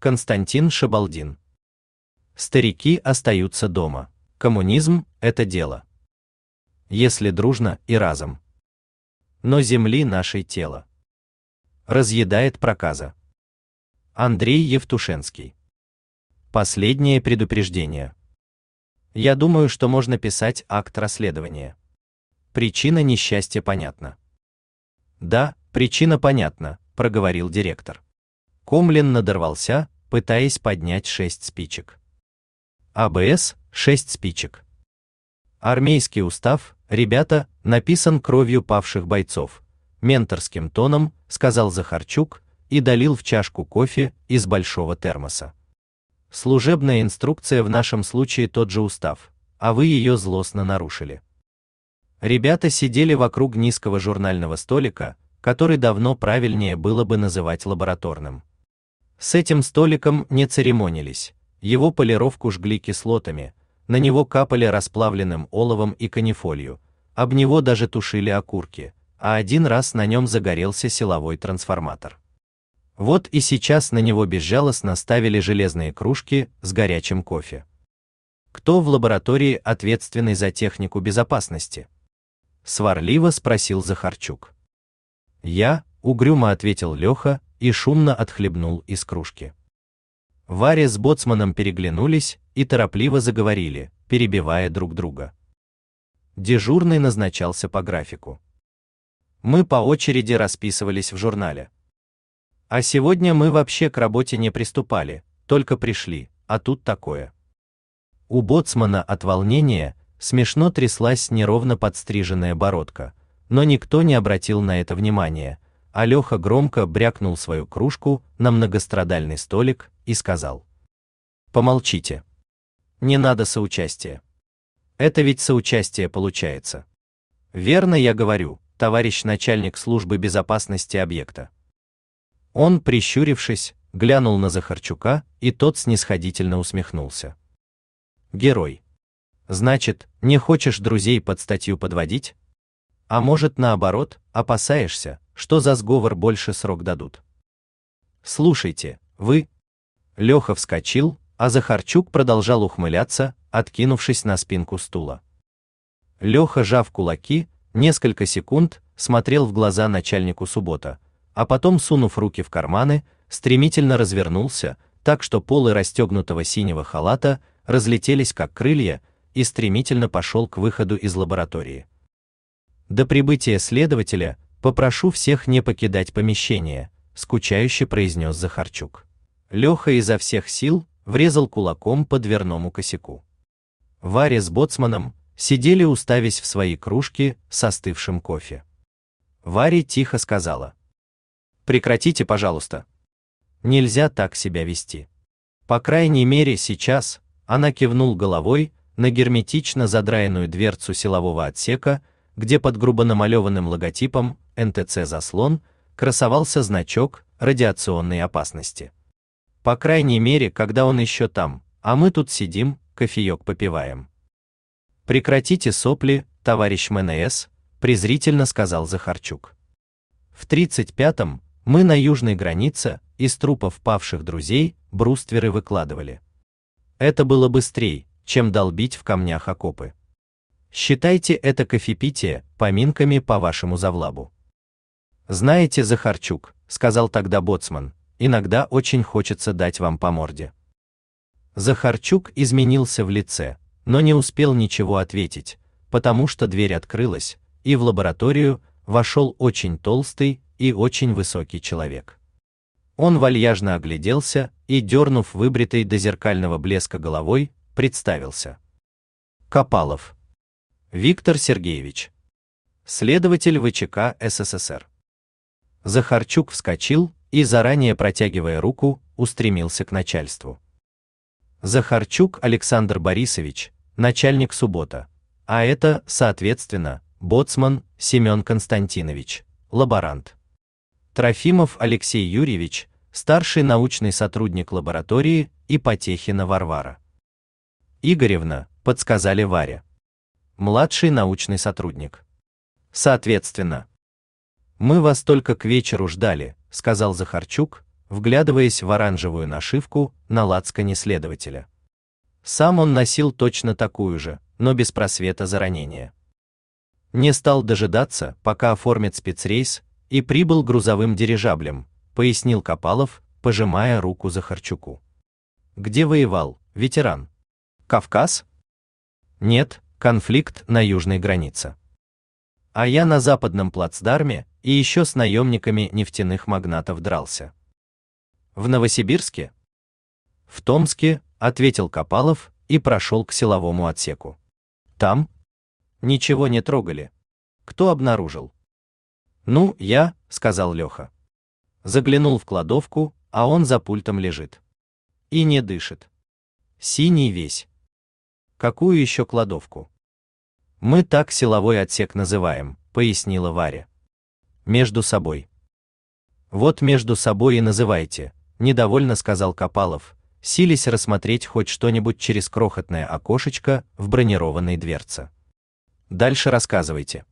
Константин Шабалдин. Старики остаются дома. Коммунизм – это дело. Если дружно и разом. Но земли нашей тело разъедает проказа. Андрей Евтушенский. Последнее предупреждение. Я думаю, что можно писать акт расследования. Причина несчастья понятна. Да, причина понятна, проговорил директор. Комлин надорвался, пытаясь поднять 6 спичек. АБС – 6 спичек. Армейский устав, ребята, написан кровью павших бойцов. Менторским тоном сказал Захарчук и долил в чашку кофе из большого термоса. Служебная инструкция в нашем случае тот же устав, а вы ее злостно нарушили. Ребята сидели вокруг низкого журнального столика, который давно правильнее было бы называть лабораторным. С этим столиком не церемонились, его полировку жгли кислотами, на него капали расплавленным оловом и канифолью, об него даже тушили окурки, а один раз на нем загорелся силовой трансформатор. Вот и сейчас на него безжалостно ставили железные кружки с горячим кофе. Кто в лаборатории ответственный за технику безопасности? Сварливо спросил Захарчук. Я, угрюмо ответил Леха и шумно отхлебнул из кружки. Варя с боцманом переглянулись и торопливо заговорили, перебивая друг друга. Дежурный назначался по графику. Мы по очереди расписывались в журнале. А сегодня мы вообще к работе не приступали, только пришли, а тут такое. У боцмана от волнения смешно тряслась неровно подстриженная бородка, но никто не обратил на это внимания, а Леха громко брякнул свою кружку на многострадальный столик и сказал: «Помолчите. Не надо соучастия. Это ведь соучастие получается. Верно я говорю, товарищ начальник службы безопасности объекта». Он, прищурившись, глянул на Захарчука, и тот снисходительно усмехнулся. «Герой. Значит, не хочешь друзей под статью подводить? А может, наоборот, опасаешься, что за сговор больше срок дадут? Слушайте, вы...» Леха вскочил, а Захарчук продолжал ухмыляться, откинувшись на спинку стула. Леха, сжав кулаки, несколько секунд смотрел в глаза начальнику Суббота, а потом, сунув руки в карманы, стремительно развернулся, так что полы расстегнутого синего халата разлетелись как крылья, и стремительно пошел к выходу из лаборатории. «До прибытия следователя попрошу всех не покидать помещение», — скучающе произнес Захарчук. Леха изо всех сил врезал кулаком по дверному косяку. Варя с боцманом сидели, уставясь в свои кружки с остывшим кофе. Варя тихо сказала: «Прекратите, пожалуйста. Нельзя так себя вести. По крайней мере сейчас», — она кивнул головой на герметично задраенную дверцу силового отсека, где под грубо намалеванным логотипом НТЦ «Заслон» красовался значок радиационной опасности. «По крайней мере, когда он еще там, а мы тут сидим, кофеек попиваем». «Прекратите сопли, товарищ МНС», — презрительно сказал Захарчук. «В 35-м мы на южной границе из трупов павших друзей брустверы выкладывали. Это было быстрее, чем долбить в камнях окопы. Считайте это кофепитие поминками по вашему завлабу». «Знаете, Захарчук», — сказал тогда боцман, — «иногда очень хочется дать вам по морде». Захарчук изменился в лице, но не успел ничего ответить, потому что дверь открылась, и в лабораторию вошел очень толстый и очень высокий человек. Он вальяжно огляделся и, дернув выбритой до зеркального блеска головой, представился. «Копалов Виктор Сергеевич, следователь ВЧК СССР». Захарчук вскочил и, заранее протягивая руку, устремился к начальству. Захарчук Александр Борисович, начальник Суббота, а это, соответственно, боцман Семен Константинович, лаборант. Трофимов Алексей Юрьевич, старший научный сотрудник лаборатории, и Потехина Варвара Игоревна, подсказали Варя. Младший научный сотрудник. Соответственно. «Мы вас только к вечеру ждали», — сказал Захарчук, вглядываясь в оранжевую нашивку на лацкане следователя. Сам он носил точно такую же, но без просвета за ранение. Не стал дожидаться, пока оформят спецрейс, и прибыл грузовым дирижаблем, пояснил Копалов, пожимая руку Захарчуку. Где воевал, ветеран? Кавказ? Нет, конфликт на южной границе. А я на западном плацдарме и еще с наемниками нефтяных магнатов дрался. В Новосибирске? В Томске, ответил Копалов и прошел к силовому отсеку. Там? Ничего не трогали. Кто обнаружил? Ну, я, сказал Леха. Заглянул в кладовку, а он за пультом лежит. И не дышит. Синий весь. Какую еще кладовку? Мы так силовой отсек называем, пояснила Варя. Между собой. Вот между собой и называйте, недовольно сказал Копалов, силясь рассмотреть хоть что-нибудь через крохотное окошечко в бронированной дверце. Дальше рассказывайте.